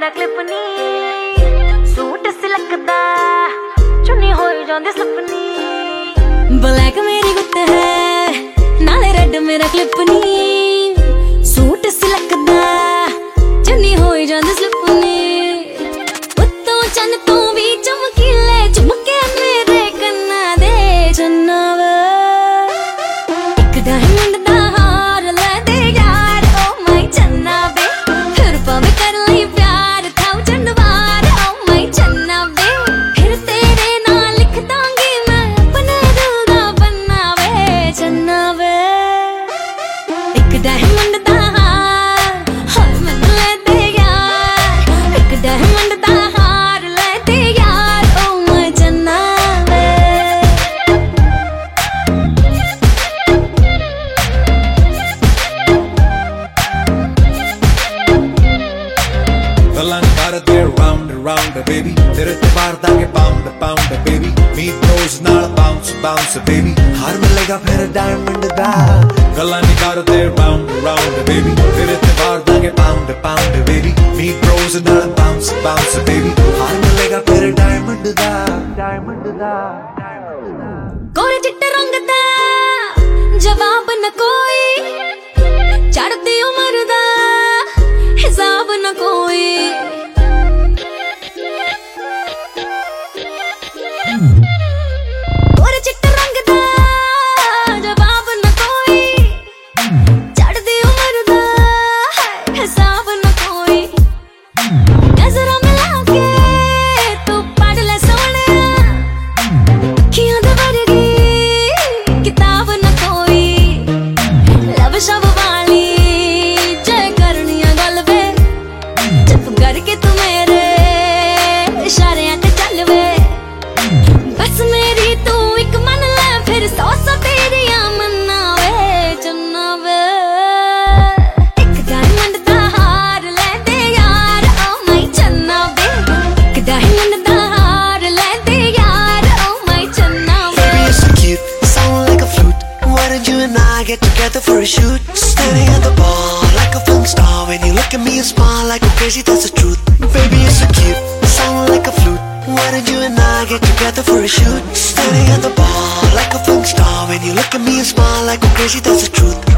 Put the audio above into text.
मेरा क्लिप नी सूट सिलकदा चुन्नी होई जांदी सपनी ब्लैक मेरी गुत्त है नाले रेड मेरा क्लिप नी सूट सिलकदा चुन्नी होई जांदी सपनी उत्तों चन तू भी चमकीले चमके मेरे कन्ना दे चन्ना वे एक डायमंड दा हार ले दे यार ओ माय चन्ना वे फिर पावे कर ली प्यार था चंडवार ओ माय चन्ना वे फिर तेरे नाल लिख दांगी मैं अपने दिल दा पन्ना वे चन्ना वे एक डायमंड दा हार मैं ले दे यार एक डायमंड दा हार ले दे यार ओ माय चन्ना वे गल्लां करदे round and round baby तेरे ते मारदा के pound baby meet those नाल bounce baby हार मिलेगा फिर डायमंड दा गल्लां करदे round and round baby तेरे ते मारदा के pound baby meet those नाल bounce baby हार मिलेगा फिर डायमंड दा गोरे चिट्टे रंग दा जवाब न कोई चढ़दी उम्र दा हिसाब न कोई गोरे चिट्टे रंग दा जवाब न कोई चढ़दी उम्र दा हिसाब न कोई नजरां मिला के तू पढ़ ले सोहणिया अखियां दे वर्गी किताब न कोई लब शब वाली जय करनिया गल वे चुप करके तू मेरे इशारियां ते चल वे बस मेरी तू एक मन ले फिर सौ तेरियां मन्ना वे चन्ना वे एक डायमंड दा हार ले दे यार ओ माय चन्ना वे एक डायमंड दा हार ले दे यार ओ माय चन्ना वे Baby, you're so cute, sound like a flute. Why don't you and I get together for a shoot? Standing at the bar like a film star. When you look at me, you smile like a crazy, that's the truth. Baby, you're so cute, sound like a flute. Why don't you and I get together for a shoot? Standing at the bar like a film star. When you look at me, you smile like a crazy, that's the truth.